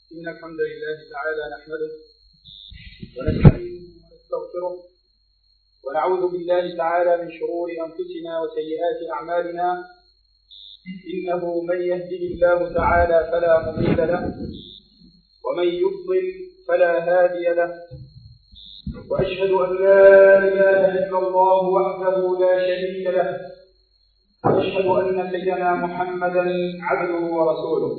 إن الحمد لله تعالى نحمده ونستعينه ونستغفره ونعوذ بالله تعالى من شرور أنفسنا وسيئات أعمالنا. إنه من يهده الله تعالى فلا مضل له ومن يضلل فلا هادي له، وأشهد أن لا إله إلا الله وحده لا شريك له، وأشهد أن سيدنا محمدا عبده ورسوله.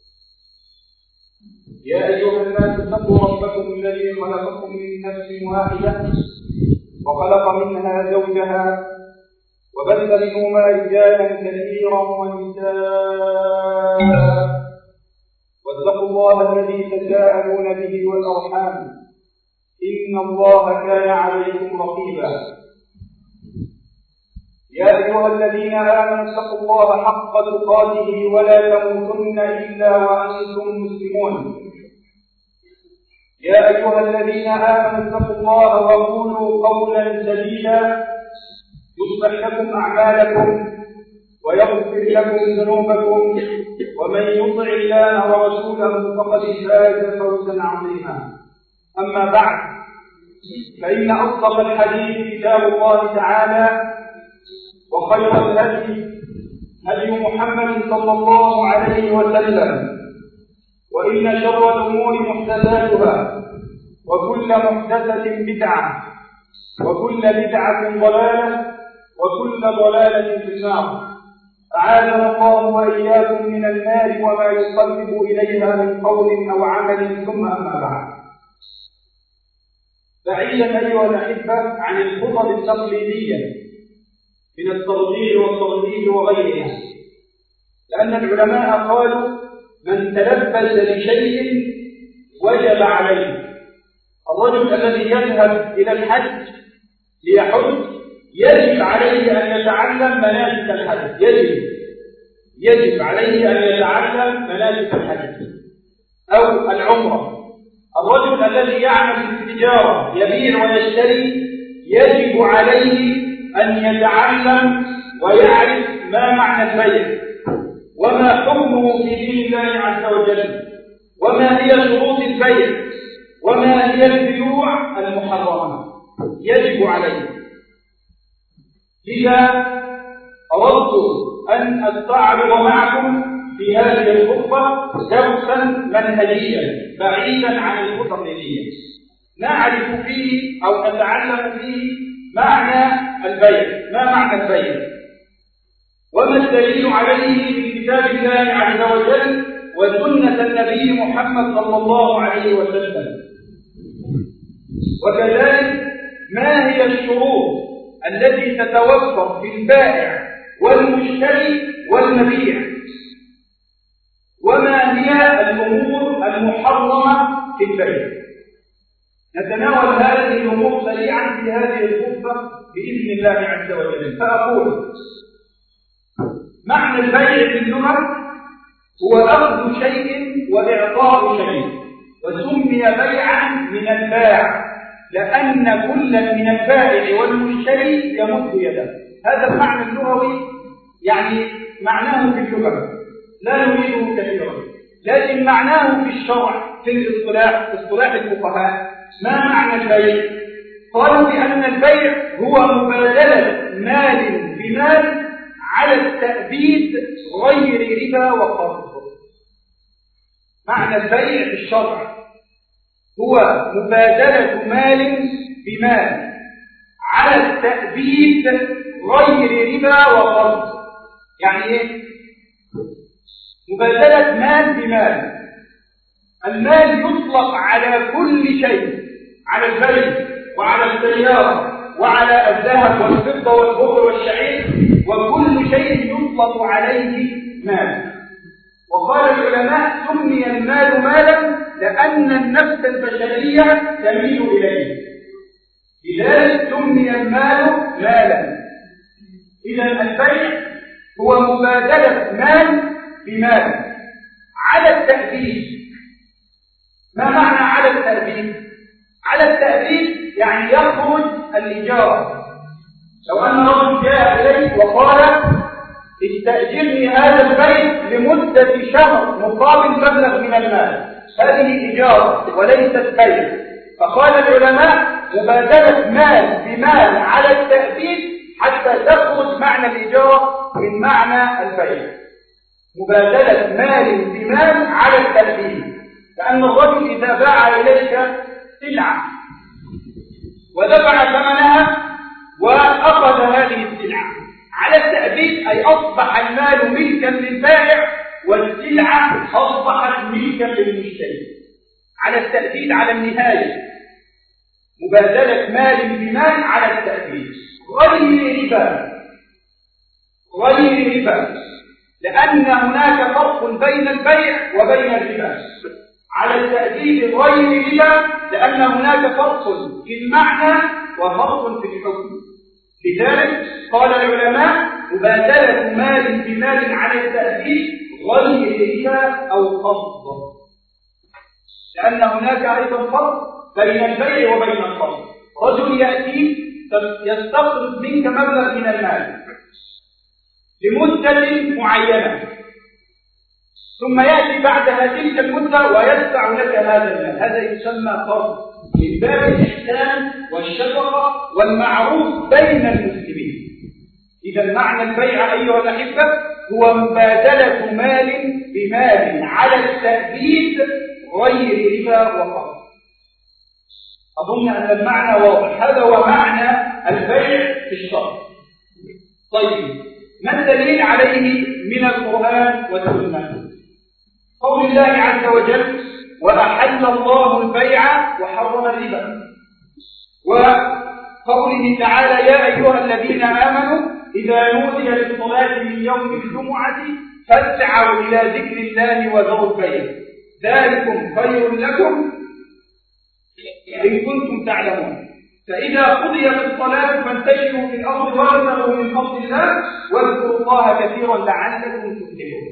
يا أيها الناس اتقوا ربكم الذي خلقكم من نفس واحدة وخلق منها زوجها وبث منهما رجالا كثيرا ونساء، واتقوا الله الذي تساءلون به والأرحام إن الله كان عليكم رقيبا. يا أيها الذين آمنوا اتقوا الله حق تقاته ولا تموتن إلا وأنتم مسلمون. يا أيها الذين آمنوا اتقوا الله وقولوا قولا سديدا يصلح لكم أعمالكم ويغفر لكم ذنوبكم، ومن يطع الله ورسوله فقد فاز فوزا عظيما. أما بعد، فإن أصدق الحديث كتاب الله تعالى، وخير الهدي هدي محمد صلى الله عليه وسلم، وإن شر الأمور محدثاتها، وكل محدثة بدعة، وكل بدعة ضلالة، وكل ضلالة في النار. أعاذنا الله وإياكم من النار وما يقرب إليها من قول أو عمل. ثم أما بعد، بعيدا أيها الأحبة عن الخطب التقليدية من الترغيب والترهيب وغيرها، لأن العلماء قالوا: من تلبس بشيء وجب عليه. الرجل الذي يذهب إلى الحج ليحج يجب عليه أن يتعلم مناسك الحج، يجب عليه أن يتعلم مناسك الحج أو العمرة. الرجل الذي يعمل في التجارة يبيع ويشتري يجب عليه أن يتعلم ويعرف ما معنى البيع، وما حكمه في دين الله عز وجل، وما هي شروط البيع، وما هي البيوع المحرمة. يجب عليه. لذا أردت أن أستعرض معكم في هذه الخطبة درسا منهجيا بعيدا عن الخطب الدينية، نعرف فيه أو نتعلم فيه معنى البيع، ما معنى البيع، وما الدليل عليه من كتاب الله عز وجل وسنة النبي محمد صلى الله عليه وسلم، وكذلك ما هي الشروط التي تتوفر في البائع والمشتري والمبيع، وما هي الأمور المحرمة في البيع. نتناول هذه الأمور سريعا في هذه الخطبة بإذن الله عز وجل. فأقول: معنى البيع في اللغة هو أخذ شيء وإعطاء شيء، وسمي بيعا من الباع لأن كل من البائع والمشتري يمد يده. هذا المعنى اللغوي، يعني معناه في اللغة لا نريده كثيرا، لكن معناه في الشرع في اصطلاح الفقهاء. ما معنى البيع؟ قالوا بأن البيع هو مبادلة مال بمال على التأبيد غير ربا وقرض. معنى البيع في الشرع هو مبادلة مال بمال على التأبيد غير ربا وقرض. يعني ايه؟ مبادلة مال بمال. المال يطلق على كل شيء، على البيت وعلى السيارة وعلى الذهب والفضة والبخل والشعير، وكل شيء يطلق عليه مال. وقال العلماء: سمي المال مالا لأن النفس البشرية تميل إليه، لذلك سمي المال مالا. إذا البيع هو مبادلة مال بمال على التأبيد. ما معنى على التأبيد؟ على التأبيد يعني يخرج الإجارة. لو أن رجل جاء إليك وقال: استأجرني هذا البيت لمدة شهر مقابل مبلغ من المال، هذه إجارة وليست بيع. فقال العلماء مبادلة مال بمال على التأبيد حتى تخرج معنى الإجارة من معنى البيع. مبادلة مال بمال على التأبيد، لأن الرجل إذا باع إليك سلعة ودفع ثمنها وأخذ هذه السلعة على التأبيد، أي أصبح المال ملكا للبائع والسلعة أصبحت ملكا للمشتري على التأبيد على النهاية. مبادلة مال بمال على التأبيد غير ربا، لأن هناك فرق بين البيع وبين الربا. على التأبيد غير ربا لأن هناك فرق في المعنى وفرق في الحكم. لذلك قال العلماء مبادلة مال بمال على التأبيد غير ربا أو قبض، لأن هناك أيضا فرق بين البيع وبين القبض. رجل يأتي يستقرض منك مبلغ من المال لمدة معينة، ثم يأتي بعدها تلك المدة ويدفع لك هذا المال، هذا يسمى قرض من باب الإحسان والشفقة والمعروف بين المسلمين. إذا معنى البيع أيها الأحبة هو مبادلة مال بمال على التأبيد غير ربا وقرض. أظن أن المعنى واضح. هذا هو معنى البيع في الشرع. طيب، ما الدليل عليه من القرآن والسنة؟ قول الله عز وجل وأحل الله البيع وحرم الربا، وقوله تعالى يا أيها الذين آمنوا إذا نودي للصلاة من يوم الجمعة فاسعوا إلى ذكر الله وذروا البيع ذلكم خير لكم إن كنتم تعلمون، فإذا قضيت الصلاة فانتشروا في الأرض وابتغوا من فضل الله واذكروا الله كثيرا لعلكم تفلحون.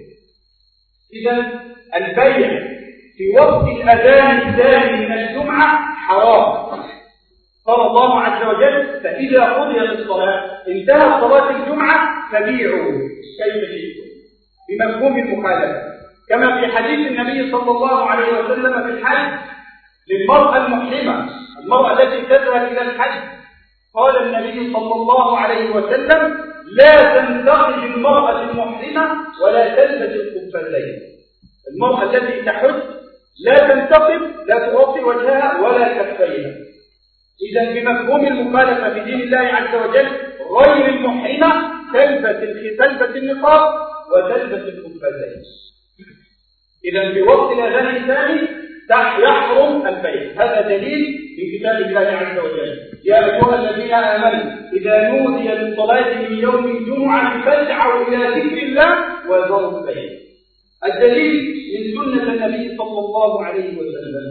إذا البيع في وقت الأذان الثاني من الجمعة حرام. قال الله عز وجل فإذا قضيت الصلاة انتهت صلاة الجمعة فبيعوا كيف شئتم بمفهوم المخالفة، كما في حديث النبي صلى الله عليه وسلم في الحج للمرأة المحرمة، المرأة التي تذهب إلى الحج، قال النبي صلى الله عليه وسلم لا تنتقج المرأة المحرمة ولا تلبس القفازين. المرأة التي تحج لا تنتقب، لا تغطي وجهها ولا كفيها. إذا بمفهوم المخالفة في دين الله عز وجل غير المحرمة تلبس النقاب وتلبس القفازين. إذا في وقت الأذان الثاني يحرم البيع. هذا دليل من كتاب الله عز وجل يا أيها الذين آمنوا إذا نودي للصلاة من يوم الجمعة فاسعوا إلى ذكر الله وذروا البيع. الدليل من سنة النبي صلى الله عليه وسلم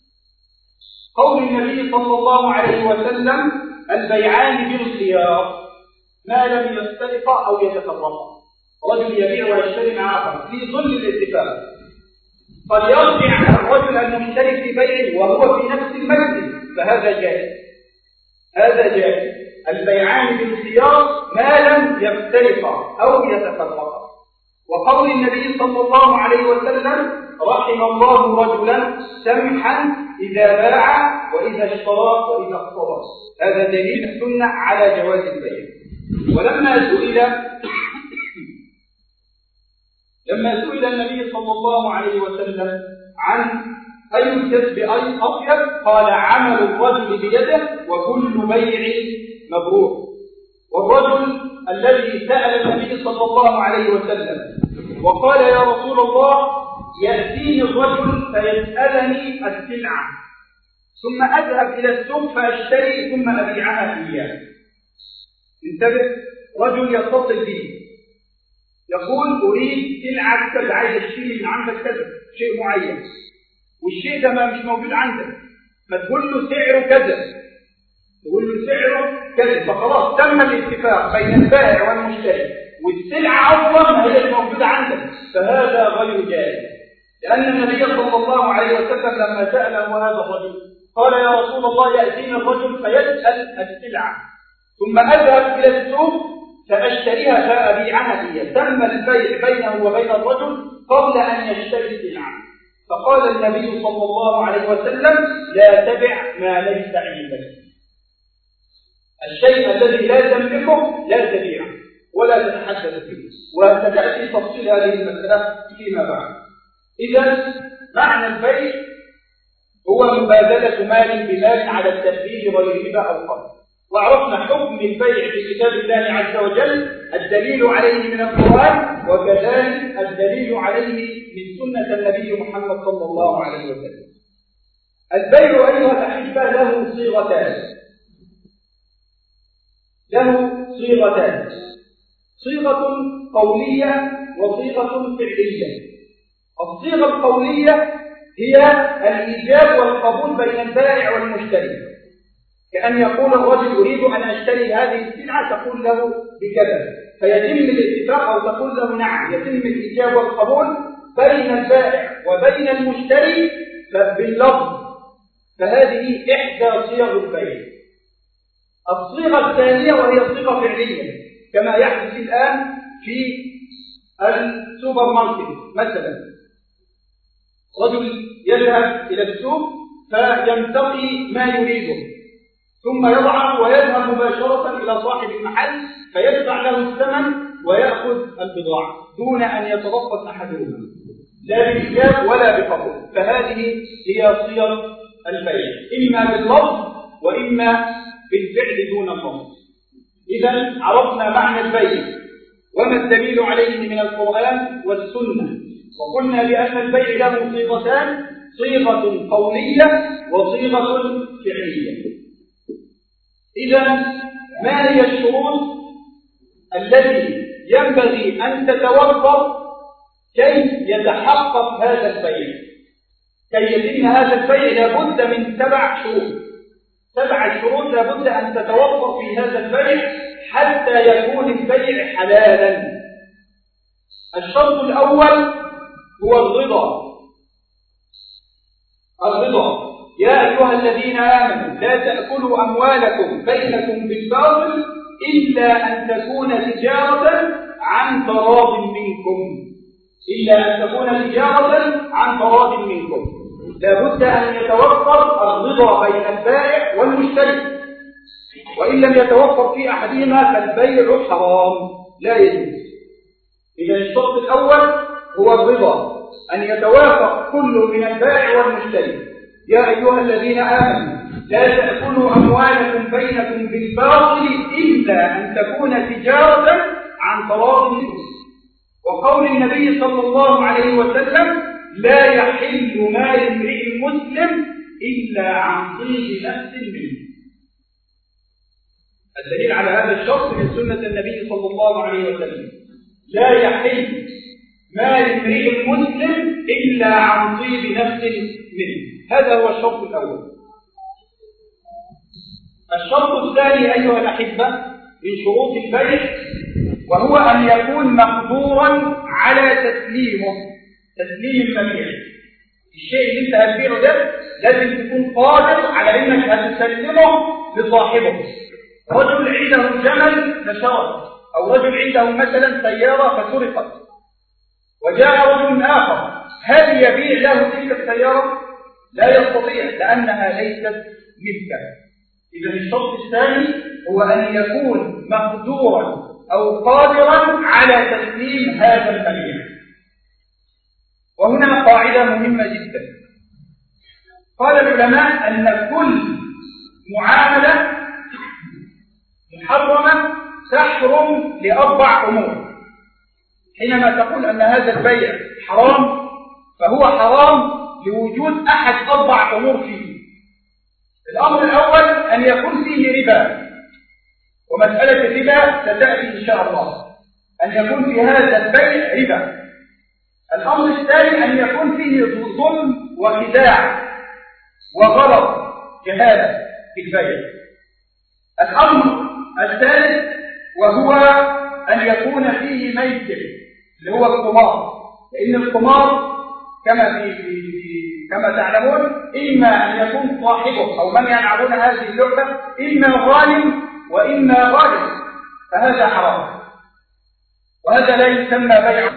قول النبي صلى الله عليه وسلم البيعان بالخيار ما لم يفترقا أو يتفرقا. رجل يبيع ويشتري مع آخر في ظل الاتفاق، قد يرجع الرجل المشتري في بيعه وهو في نفس المجلس فهذا جائز. هذا جائز. البيعان بالخيار ما لم يفترقا أو يتفرقا. وقول النبي صلى الله عليه وسلم رحم الله رجلا سمحا إذا باع وإذا اشترى وإذا اقتضى. هذا دليل السنة على جواز البيع. ولما سئل النبي صلى الله عليه وسلم عن أي الكسب أطيب قال عمل الرجل بيده وكل بيع مبرور. والرجل الذي سأل النبي صلى الله عليه وسلم وقال يا رسول الله يأتيني الرجل فيسألني السلعة ثم أذهب إلى السوق فأشتري ثم أبيعها إياه. انتبه، رجل يتصل به يقول أريد سلعة كذا، عايز أشتري من عندك كذا شيء معين، والشيء ده مش موجود عندك، فتقول له سعره كذا، تقول له سعره كذا، فخلاص تم الاتفاق بين البائع والمشتري والسلعة أصلا ما هي موجودة عندك، فهذا غير جائز. لأن النبي صلى الله عليه وسلم لما سأله هذا الرجل قال يا رسول الله يأتيني الرجل فيسأل السلعة ثم أذهب إلى السوق سأشتريها فأبيعها هي. تم البيع بينه وبين الرجل قبل أن يشتري السلعة. فقال النبي صلى الله عليه وسلم: لا تبع ما ليس عندك. الشيء الذي لا تملكه لا تبيعه ولا تتحدث فيه، وستأتي تفصيل هذه المسألة فيما بعد. إذا معنى البيع هو مبادلة مال بمال على التبديل غير ربا أو قرض. وعرفنا حكم البيع في كتاب الله عز وجل، الدليل عليه من القرآن، وكذلك الدليل عليه من سنة النبي محمد صلى الله عليه وسلم. البيع أيها الأحبة له صيغتان، صيغة قولية وصيغة فعلية. الصيغة القولية هي الإيجاب والقبول بين البائع والمشتري، كأن يقول الرجل: أريد أن أشتري هذه السلعة، تقول له بكذا، فيتم الاتفاق، أو تقول له نعم. يتم الإيجاب والقبول بين البائع وبين المشتري باللفظ. فهذه إحدى صيغ البيع. الصيغة الثانية وهي صيغة فعلية، كما يحدث الآن في السوبر ماركت مثلا. رجل يذهب إلى السوق فينتقي ما يريده، ثم يضعه ويذهب مباشرة إلى صاحب المحل فيدفع له الثمن ويأخذ البضاعة دون أن يترخص أحدهما، لا بالإيجاب ولا بقبول. فهذه هي صيغ البيع، إما باللفظ وإما بالفعل دون اللفظ. إذا عرفنا معنى البيع وما الدليل عليه من القرآن والسنة، وقلنا بأن البيع له صيغتان: صيغة قولية وصيغة فعلية. إذا ما هي الشروط التي ينبغي أن تتوفر كي يتحقق هذا البيع؟ كي يتم هذا البيع لابد من 7 شروط. 7 شروط لابد أن تتوفر في هذا البيع حتى يكون البيع حلالا. الشرط الأول هو الرضا. يا أيها الذين آمنوا لا تأكلوا أموالكم بينكم بالباطل إلا أن تكون تجارة عن تراض منكم. لابد أن يتوفر الرضا بين البائع والمشتري، وإن لم يتوفر في أحدهما فالبيع حرام لا يجوز. إذا الشرط الأول هو الرضا، أن يتوافق كل من البائع والمشتري. يا أيها الذين آمنوا لا تأكلوا أموالكم بينكم بالباطل إلا أن تكون تجارة عن تراض منكم. وقول النبي صلى الله عليه وسلم: لا يحل مال امرئ مسلم إلا عن طيب نفس منه. الدليل على هذا الشرط من سنة النبي صلى الله عليه وسلم: لا يحل مال امرئ مسلم إلا عن طيب نفس منه. هذا هو الشرط الأول. الشرط الثاني أيها الأحبة من شروط البيع، وهو أن يكون مقدورا على تسليم المبيع. الشيء اللي انت هتبيعه ده لازم تكون قادر على انك هتسلمه لصاحبه. رجل عنده جمل فشرد، او رجل عنده مثلا سيارة فسرقت، وجاء رجل آخر، هل يبيع له تلك السيارة؟ لا يستطيع، لأنها ليست ملكه. إذا الشرط الثاني هو أن يكون مقدورا أو قادرا على تسليم هذا المبيع. وهنا قاعدة مهمة جدا. قال العلماء أن كل معاملة محرمة تحرم ل4 أمور. حينما تقول أن هذا البيع حرام فهو حرام لوجود أحد 4 أمور فيه. الأمر الأول أن يكون فيه ربا، ومسألة الربا ستأتي إن شاء الله، أن يكون في هذا البيع ربا. الأمر الثاني أن يكون فيه ظلم وخداع وغرض جهالة في البيع. الأمر الثالث وهو أن يكون فيه ميسر اللي هو القمار، لأن القمار كما تعلمون إما أن يكون صاحبه أو من يلعبون هذه اللعبة إما غالب وإما غالب، فهذا حرام. وهذا لا يسمى بيعا.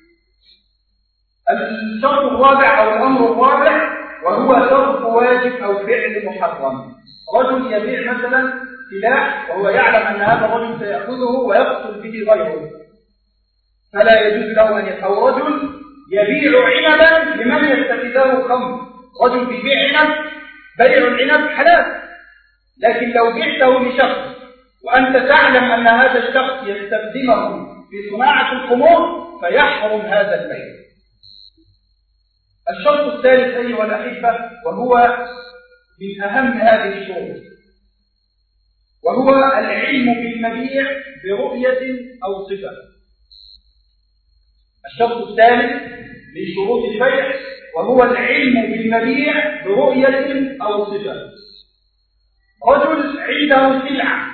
الشرط الرابع أو الأمر الرابع وهو ترك واجب أو فعل محرم. رجل يبيع مثلا سلاح وهو يعلم أن هذا الرجل سيأخذه ويقتل به غيره، فلا يجوز له أن يبيع. أو رجل يبيع عنبا لمن يتخذه خمر. رجل يبيع عنب، بيع العنب حلال، لكن لو بعته لشخص وأنت تعلم أن هذا الشخص يستخدمه في صناعة الخمور فيحرم هذا البيع. الشرط الثالث أيها الأحبة وهو من أهم هذه الشروط، وهو العلم بالمبيع برؤية أو صفة. الشرط الثالث من شروط البيع وهو العلم بالمبيع برؤية أو صفة. رجل عنده سلعة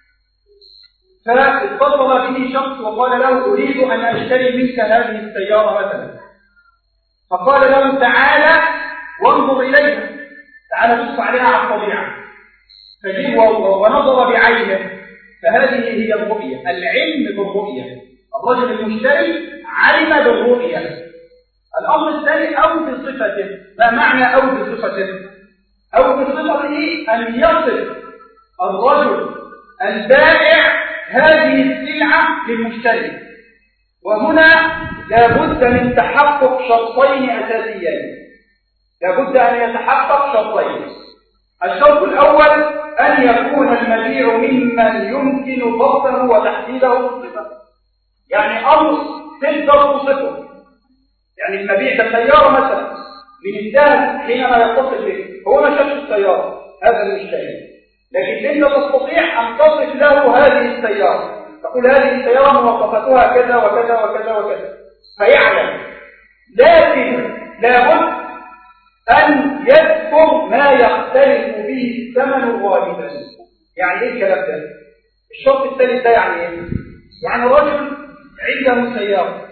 فاتصل به شخص وقال له أريد أن أشتري منك هذه السيارة مثلا، فقال له تعالى وانظر إليها، تعالى بص عليها على الطبيعة، فجيب ونظر بعينه، فهذه هي الرؤية، العلم بالرؤية. الرجل المشتري علم بالرؤية. الأمر الثاني أو بصفته. ما معنى أو بصفته؟ أو بصفته أن يصف الرجل البائع هذه السلعة للمشتري، وهنا لابد من تحقق شرطين أساسيين، لابد أن يتحقق شرطين. الشرط الأول أن يكون المبيع ممن يمكن ضبطه وتحديده بالصفة، يعني أمر تقدر توصفه. يعني المبيع ده سيارة مثلا، من السهل حينما يتصل به هو ما شافش السيارة هذا المشتري، لكن أنت تستطيع أن تصف له هذه السيارة، تقول هذه السيارة مواصفاتها كذا وكذا وكذا وكذا فيعلم. لكن لابد أن يذكر ما يختلف به الثمن غالبا. يعني إيه الكلام ده؟ الشرط الثالث ده يعني إيه؟ يعني رجل عنده سيارة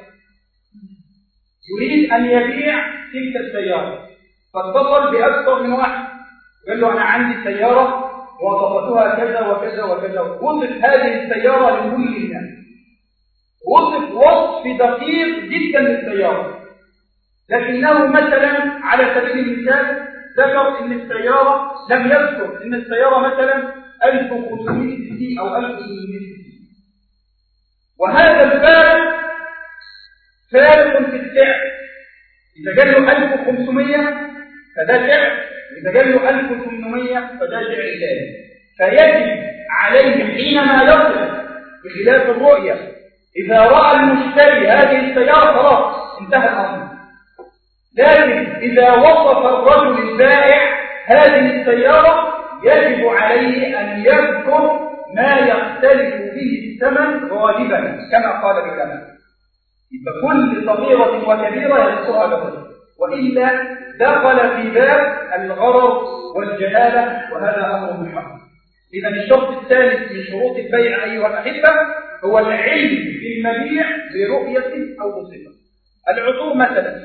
يريد أن يبيع تلك السيارة، فاتصل بأكثر من واحد قال له أنا عندي سيارة مواصفاتها كذا وكذا وكذا، وصف هذه السيارة لكل الناس، وصف وصف دقيق جدا للسيارة، لكنه مثلا على سبيل المثال ذكر ان السيارة لم يذكر ان السيارة مثلا 1500 سي او 1800 سي، وهذا الفارق فارق في السعر. إذا قال له 1500 فده سعر، وإذا قال له 1800 فده سعر ثاني، فيجب عليه حينما يصل بخلاف الرؤية إذا رأى المشتري هذه السيارة خلاص انتهى الأمر. لكن إذا وصف الرجل البائع هذه السيارة يجب عليه أن يذكر ما يختلف به الثمن غالبا كما قال العلماء. كل صغيرة وكبيرة يذكرها له، وإلا دخل في باب الغرر والجهالة، وهذا أمر محرم. إذا الشرط الثالث من شروط البيع أيها الأحبة هو العلم بالمبيع برؤية أو بصفة. العطور مثلا،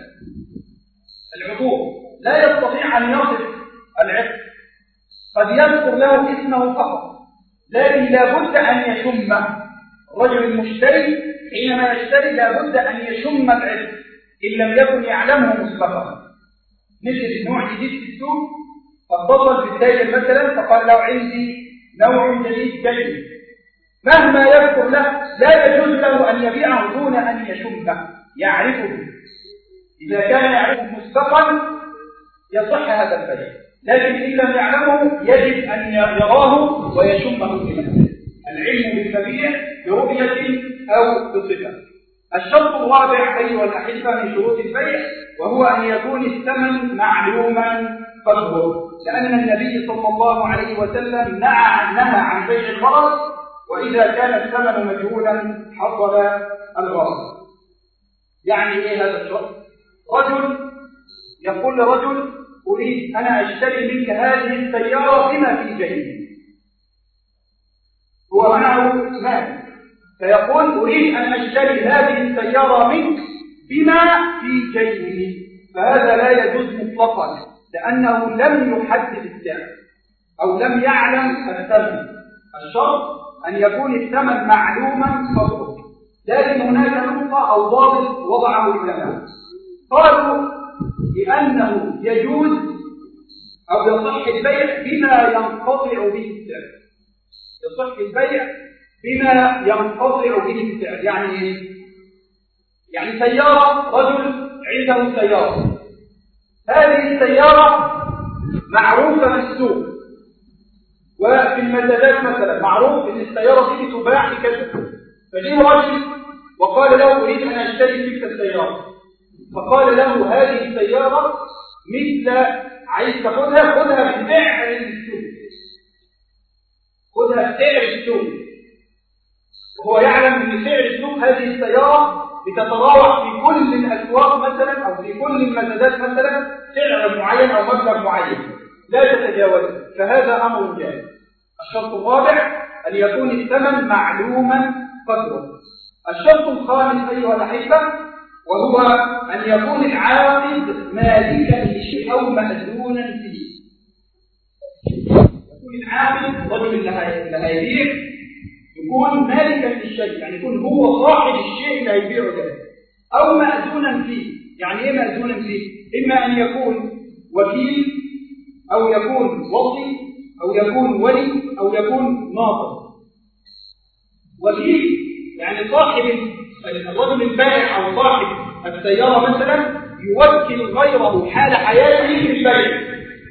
العطور لا يستطيع أن يصف العطر، قد يذكر له اسمه فقط، لكن لابد أن يشمه. الرجل المشتري حينما يشتري لابد أن يشم العطر إن لم يكن يعلمه مسبقا. نجد نوع جديد في السوق فاتصل بالتاجر مثلا فقال له عندي نوع جديد جيد، مهما يذكر له لا يجوز له أن يبيعه دون أن يشمه يعرفه. إذا كان يعرفه مسبقا يصح هذا البيع، لكن إن لم يعلمه يجب أن يراه ويشمه بنفسه. العلم بالمبيع برؤية أو بصفة. الشرط الرابع أيها الأحبة من شروط البيع وهو أن يكون الثمن معلوما قدره، لأن النبي صلى الله عليه وسلم نهى عن بيع الغرض، وإذا كان الثمن مجهولا حصل الغرض. يعني إيه هذا الشرط؟ رجل يقول لرجل أريد أنا أشتري منك هذه السيارة بما في جيبي، هو معه مال، فيقول أريد أن أشتري هذه السيارة منك بما في جيبه، فهذا لا يجوز مطلقا لأنه لم يحدد السعر أو لم يعلم الثمن. الشرط أن يكون الثمن معلوما قدره. لكن هناك نقطة أو ضابط وضعه العلماء، قالوا لأنه يجوز أو يصح البيع بما ينقطع به السعر. يصح البيع بما ينقطع به السعر. يعني إيه؟ يعني سيارة، رجل عنده سيارة، هذه السيارة معروفة في السوق وفي المزادات مثلا معروف ان السيارة دي تباع بكذا، فجاء رجل وقال له اريد ان اشتري تلك السيارة، فقال له هذه السيارة مثل عايز تاخدها خدها بسعر السوق، خدها بسعر السوق، وهو يعلم ان سعر السوق هذه السيارة بتتراوح في كل الاسواق مثلا او في كل المزادات مثلا سعر معين او مبلغ معين لا تتجاوزه، فهذا امر جائز. الشرط الرابع ان يكون الثمن معلوما قدره. الشرط الخامس ايها الاحبه وهو ان يكون العاقد مالكا لشيء او مأذونا فيه. يكون العاقد رجل اللي هيبيع يكون مالكا للشيء، يعني يكون هو صاحب الشيء اللي هيبيعه ده، او مأذونا فيه. يعني ايه مأذونا فيه؟ اما ان يكون وكيل او يكون وصي او يكون ولي او يكون ناظر. وكيل يعني صاحب الرجل البائع او صاحب السياره مثلا يوكل غيره حال حياته في البيع،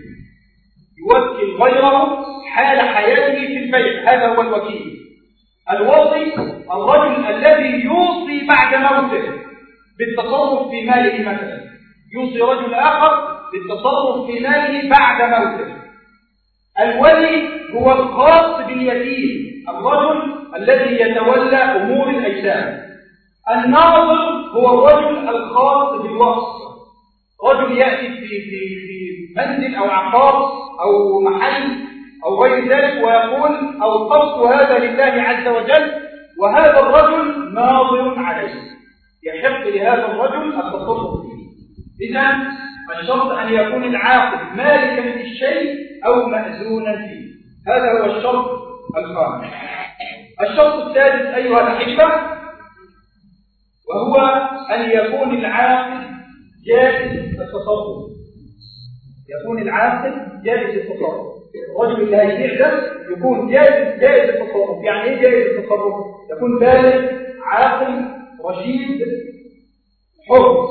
يوكل غيره حال حياته في البيع، هذا هو الوكيل. الوصي الرجل الذي يوصي بعد موته بالتصرف في ماله مثلا، يوصي رجل اخر بالتصرف في ماله بعد موته. الولي هو الخاص باليتيم، الرجل الذي يتولى امور الايتام. الناظر هو الرجل الخاص بالوصف، رجل ياتي في منزل او عقار او محل او غير ذلك ويقول اوقفت هذا لله عز وجل وهذا الرجل ناظر عليه، يحق لهذا الرجل التصرف فيه. اذا الشرط ان يكون العاقد مالكا للشيء او مأذونا فيه، هذا هو الشرط الخامس. الشرط السادس ايها الاحبه وهو ان يكون العاقد جائز التصرف. يكون العاقد جائز التصرف، الرجل اللي هيبيع ده يكون جائز التصرف. يعني ايه جائز التصرف؟ يكون بالغ عاقل رشيد حر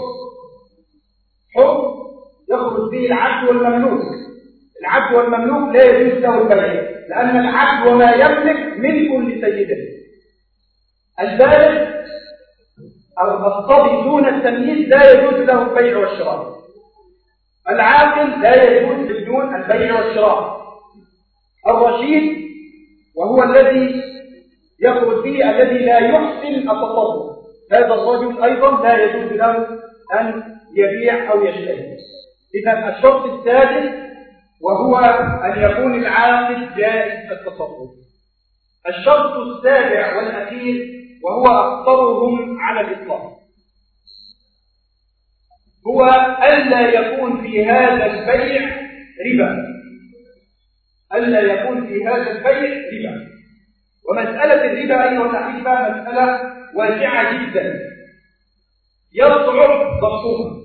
يخرج به العبد والمملوك. العبد والمملوك لا يجوز له البيع، لأن العبد وما يملك ملك لسيده. البالغ أو الصبي دون التمييز لا يجوز له البيع والشراء. العاقل لا يجوز بدون البيع والشراء. الرشيد وهو الذي يخرج به الذي لا يحسن التصرف، هذا الرجل أيضا لا يجوز له أن يبيع أو يشتري. إذا الشرط السادس وهو أن يكون العاقد جائز التصرف. الشرط السابع والأخير وهو أخطرهم على الإطلاق هو ألا يكون في هذا البيع ربا. ألا يكون في هذا البيع ربا. ومسألة الربا أيها الأحبة مسألة واسعة جدا يصعب ضبطها.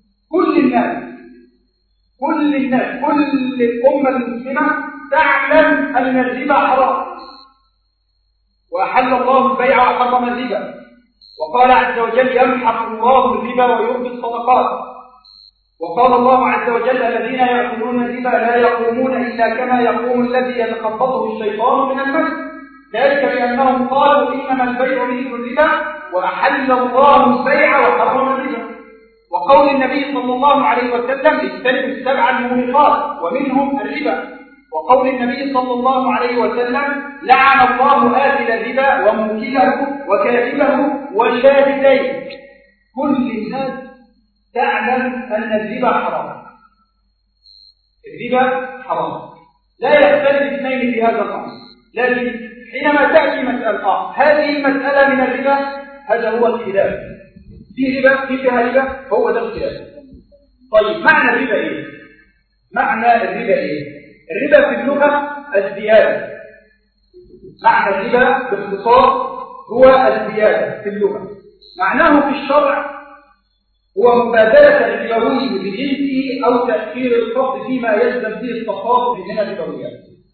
كل الأمة المسلمة تعلم أن الربا حرام، وأحل الله البيع وحرم الربا، وقال عز وجل يمحق الله الربا ويربي الصدقات، وقال الله عز وجل الذين يأكلون الربا لا يقومون إلا كما يقوم الذي يتخبطه الشيطان من المس، ذلك بأنهم قالوا إنما البيع مثل الربا وأحل الله البيع وحرم الربا. وقول النبي صلى الله عليه وسلم اجتنبوا السبع الموبقات ومنهم الربا. وقول النبي صلى الله عليه وسلم لعن الله آكل الربا وموكله وكاتبه وشاهديه. كل الناس تعلم أن الربا حرام. الربا حرام، لا يختلف اثنين في هذا الأمر. لكن حينما تأتي مسألة هذه المسألة من الربا، هذا هو الخلاف. في ربا فيها ربا، هو ده الخلاف. طيب معنى الربا ايه؟ معنى الربا ايه؟ الربا في اللغة الزيادة. معنى الربا باختصار هو الزيادة في اللغة، معناه في الشرع هو مبادلة الربوي بجنسه أو تأخير الخفض فيما يلزم به التخاطب من الربويات.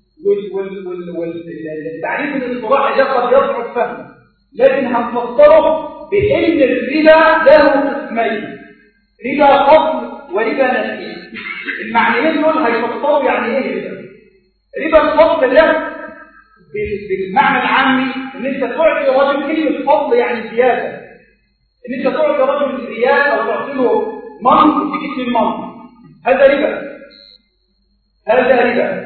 والتعريف الاصطلاحي ده قد يصعب فهمه، لكن هنفسره بأن الربا له قسمين، ربا فضل وربا نسيئة. المعنيين دول هيفسروا يعني ايه ربا. ربا الفضل ده بالمعنى العامي ان انت تعطي رجل كلمة فضل يعني زيادة، ان انت تعطي رجل ريال او تعطي له من وتجيب له المن، هذا ربا. هذا ربا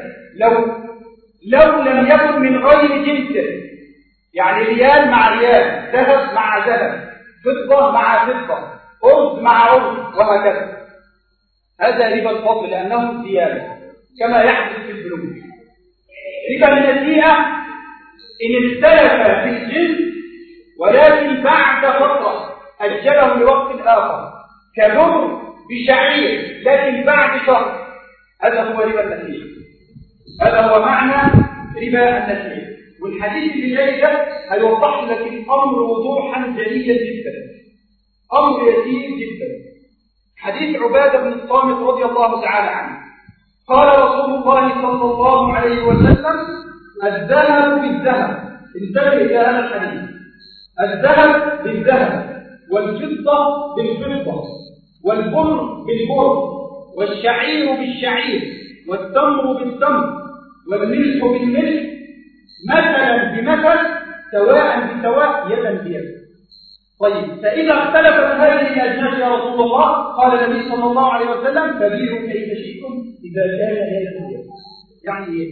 لو لم يكن من غير جنسه، يعني ريال مع ريال، ذهب مع ذهب، فضة مع فضة، أرز مع أرز، وهكذا. هذا ربا الفضل لأنه زيادة كما يحدث في البنوك. ربا النسيئة إن اختلف في الجنس ولكن بعد فترة أجله لوقت آخر، كبر بشعير لكن بعد شهر، هذا هو ربا النسيئة. هذا هو معنى ربا النسيئة. والحديث اللي جاي ده هيوضح لك الأمر وضوحا جليا جدا، أمر يسير جدا. حديث عبادة بن الصامت رضي الله تعالى عنه قال رسول الله صلى الله عليه وسلم: الذهب بالذهب، انتبه إلى هذا الحديث، الذهب بالذهب، والفضة بالفضة، والبر بالبر، والشعير بالشعير، والتمر بالتمر، والملح بالملح، مثلا بمثل، سواء بسواء، يدا بيد. طيب، فإذا اختلفت هذه الأجناس يا رسول الله، قال النبي صلى الله عليه وسلم: فبيعوا كيف شئتم إذا كان يدا بيد. يعني إيه؟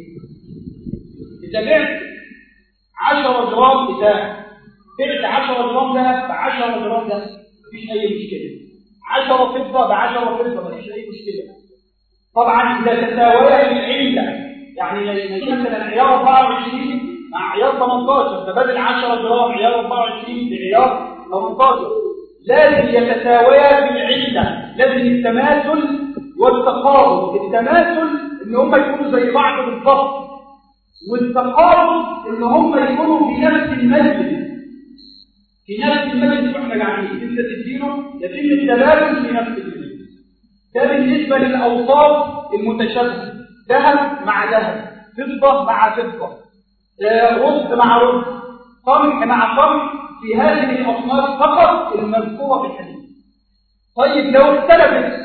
إذا بعت 10 جرام بتاع، بعت 10 جرام ذهب ب10 جرام ذهب، مفيش أي مشكلة. 10 فضة ب10 فضة، مفيش أي مشكلة. طبعا إذا تساويا بالعلة، يعني مثلا عيار 24 مع عيار 18، فبدل 10 جرام عيار 24 بعيار 18، لازم يتساويا بالعلة، لازم التماثل والتقارب. التماثل ان هم يكونوا زي بعض بالضبط، والتقارب ان هم يكونوا في نفس المجلس، في نفس المجلس واحنا قاعدين، انت تديله يتم التبادل في نفس المجلس. ده بالنسبه للاوصاف المتشابهه، ذهب مع ذهب، فضه مع فضه، رز مع رز، قمح مع قمح، في هذه الاصناف فقط المذكوره في الحديث. طيب، لو اختلفت،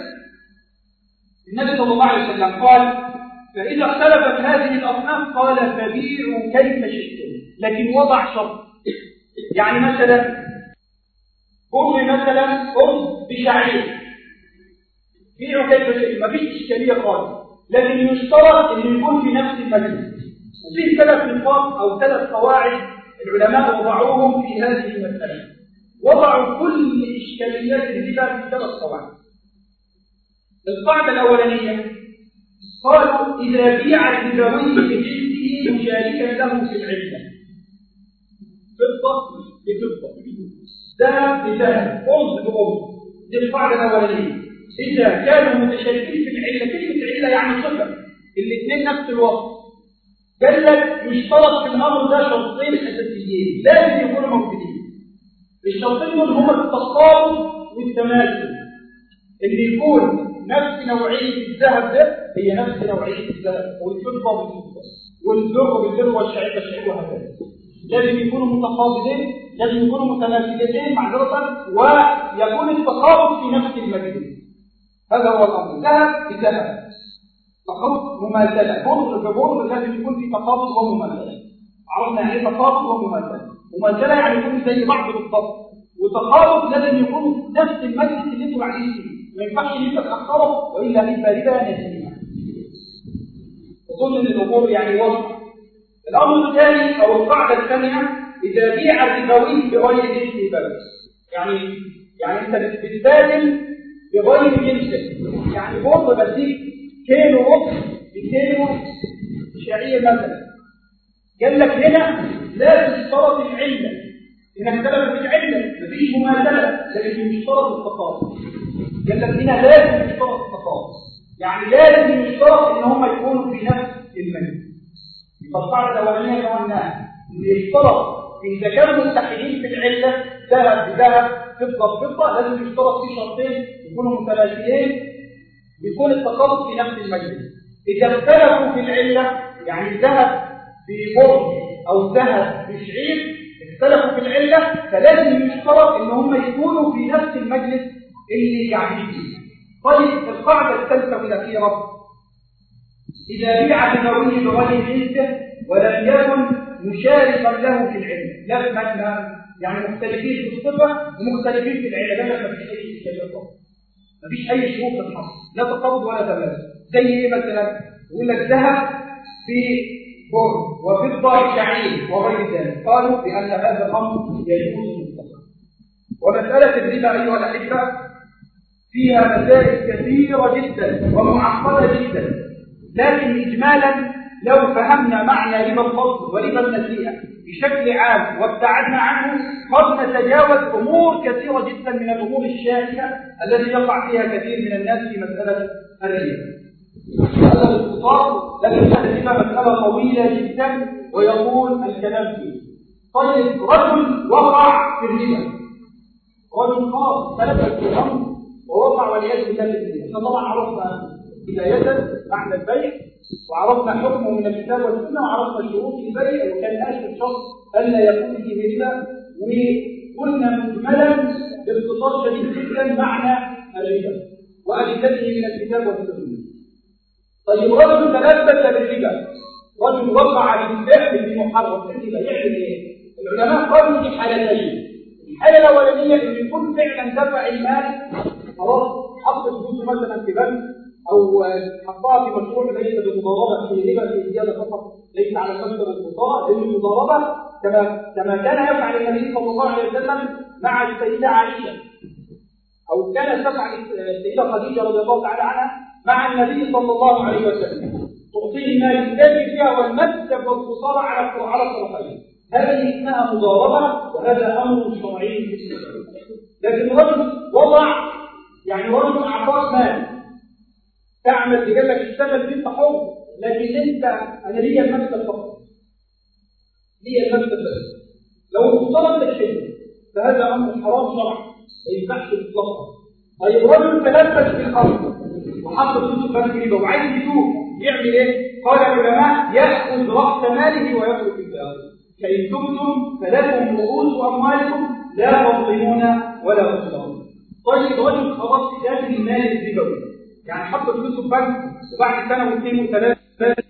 النبي صلى الله عليه وسلم قال: فإذا اختلفت هذه الأصناف قال: فبيعوا كيف شئتم، لكن وضع شرط. يعني مثلا قل مثلا أرز بشعير، بيعوا كيف شئتم، ما فيش إشكالية خالص، لكن يشترط أن يكون في نفس المجلس. وفيه 3 نقاط أو 3 قواعد العلماء وضعوهم في هذه المسألة، وضعوا كل إشكاليات الربا في 3 قواعد. القاعدة الأولانية قالوا: إذا بيع الربوي بجنسه مشاركا له في العلة، فضة بفضة، ذهب بذهب، أرز بأرز. دي القاعدة الأولانية. إذا كانوا متشاركين في العلة، كلمة العلة يعني صفة، الاثنين نفس الوصف. قال لك يشترط في الأمر ده شرطين أساسيين لازم يكونوا موجودين. الشرطين دول هما التقارب والتماثل، اللي يكون نفس نوعية الذهب ده هي نفس نوعية الذهب، والفضة بالفضة، والذر بالذر، والشعير بالشعير، وهكذا. لازم يكونوا متقابلين، لازم يكونوا متماثلين معذرة، ويكون التقابل في نفس المجلس. هذا هو الأمر. ذهب بذهب، تقابل مماثلة، بر ببر، لازم يكون في تقابل ومماثلة. عرفنا يعني ايه تقابل ومماثلة؟ مماثلة يعني يكونوا زي بعض بالضبط، وتقابل لازم يكونوا نفس المجلس اللي انتوا قاعدين فيه. ما ينفعش ان انت تاخره والا يبقى ربا نسيئة. وكل الامور يعني واضحه. الامر الثاني او القاعده الثانيه: اذا بيع الربوي بغير جنسه بس، يعني انت بتبادل بغير جنسه، يعني برضه بديك كيلو رز بكيلو شعير مثلا. قال لك هنا لا تشترط العله، انك اختلفت العله مفيش مماثله، لكن يشترط التقابل. قال لك هنا لازم يشترط التقابل، يعني لازم يشترط ان هم يكونوا في نفس المجلس. يبقى القاعده الاولانيه اللي قلناها ان يشترط إذا كانوا متحدين في العلة ذهب بذهب فضة بفضة لازم يشترط فيه شرطين يكونوا متماثلين يكون التقابض في نفس المجلس. إذا اختلفوا في العلة يعني ذهب ببر أو ذهب بشعير اختلفوا في العلة فلازم يشترط إن هم يكونوا في نفس المجلس اللي يعني فيه. طيب القاعدة الثالثة والأخيرة إذا بيع بنوي بغير جنسه ولم يكن مشاركا له في العلم لا يعني مختلفين في الصفة ومختلفين في العلة لا مفيش أي شيء مفيش أي شروط في الحصر لا تقابض ولا تماثل. زي إيه مثلا؟ يقول لك ذهب في بر وفضة شعير وغير ذلك قالوا بأن هذا الأمر يجوز مطلقا. ومسألة الربا أيها الأحبة فيها مسائل كثيرة جدا ومعقدة جدا، لكن إجمالا لو فهمنا معنى ربا الفضل وربا النسيئة بشكل عام وابتعدنا عنه قد نتجاوز أمور كثيرة جدا من الأمور الشائعة التي يقع فيها كثير من الناس في مسألة الربا. هذا الاختصار لكن هذه مسألة طويلة جدا ويقول الكلام فيه. طيب رجل وقع في الربا، رجل خاص ثلاثة في الأمر ووقع والعياذ بالله في الربا. احنا طبعا عرفنا بداية معنى البيع وعرفنا حكمه من الكتاب والسنة وعرفنا شروط البيع وكان آخر شرط ألا يكون فيه ربا، وقلنا مجملا باختصار شديد جدا معنى الربا وأدلته من الكتاب والسنة. طيب رجل تلبس بالربا، رجل وقع بالفعل بمحرم الربا يعمل ايه؟ العلماء قالوا في حالتين. الحالة الأولانية إن يكون فعلا دفع المال خلاص حط فلوسه مثلا في بنك أو حطها في مشروع ليس بمضاربة في ربا في زيادة فقط ليس على المبدأ والمضاربة، لأن المضاربة كما كان يفعل النبي صلى الله عليه وسلم مع السيدة عائشة أو كانت تفعل السيدة خديجة رضي الله تعالى عنها مع النبي صلى الله عليه وسلم تعطيه مال الثاني فيها والمكسب والخسارة على الطرفين. هذه اسمها مضاربة وهذا أمر شرعي في الإسلام. لكن رجل وضع يعني رجل أعطاك مال تعمل تقول لك اشتغل في التحول لكن أنا ليا المكسب فقط ليا المكسب بس لو اختلط الشيء فهذا أمر حرام شرعا ما ينفعش إطلاقا. طيب رجل تلبس في الأرض وحط فلوسه في بنك ربا وعايز يتوب يعمل ايه؟ قال العلماء يأخذ رأس ماله ويترك الباقي. فإن تبتم فلكم رؤوس أموالكم لا تظلمون ولا تظلمون. طيب رجل خلاص في داخل المال الربوي يعني حط فلوسه في بنك وبعد سنة واثنين وثلاثة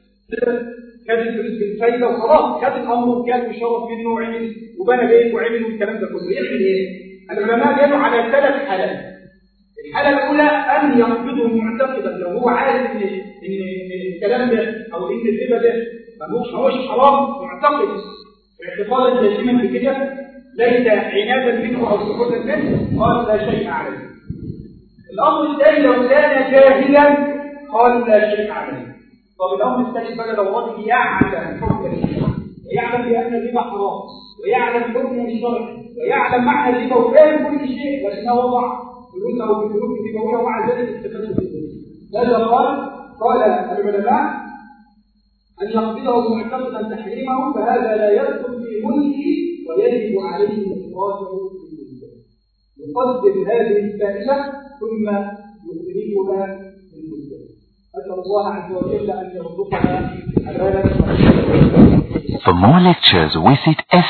كانت الفلوس بالفايدة وخلاص خد الأمر وكان يشرف منه وعمل وبنى بيت وعمل والكلام ده كله يعمل ايه؟ العلماء قالوا على 3 حالات. الحالة الأولى أن يقبضه معتقدا لو هو عارف إن الكلام ده أو إن الربا ده ماهوش حرام معتقد اعتقادا جازما بكده ليس عنادا منه أو سكوتا منه قال لا شيء عليه. الأمر الثاني لو كان جاهلا قال لا شيء عليه. طب الأمر الثاني بقى لو رجل يعلم حكم الربا ويعلم بأن الربا حرام ويعلم حكمه الشرعي ويعلم معنى الربا وفاهم كل شيء لكنه وضع فلوس أو بفلوس ربوية ومع ذلك استفاد بالفلوس. هذا قال العلماء أن يقبضه معتقدا تحريمه فهذا لا يدخل في ملكه ويجب عليه إخراجه من ملكه. يقدم هذه الفائدة ثم يخرجها من ملكه. أسأل الله عز وجل أن يرزقنا حلالا. For more lectures visit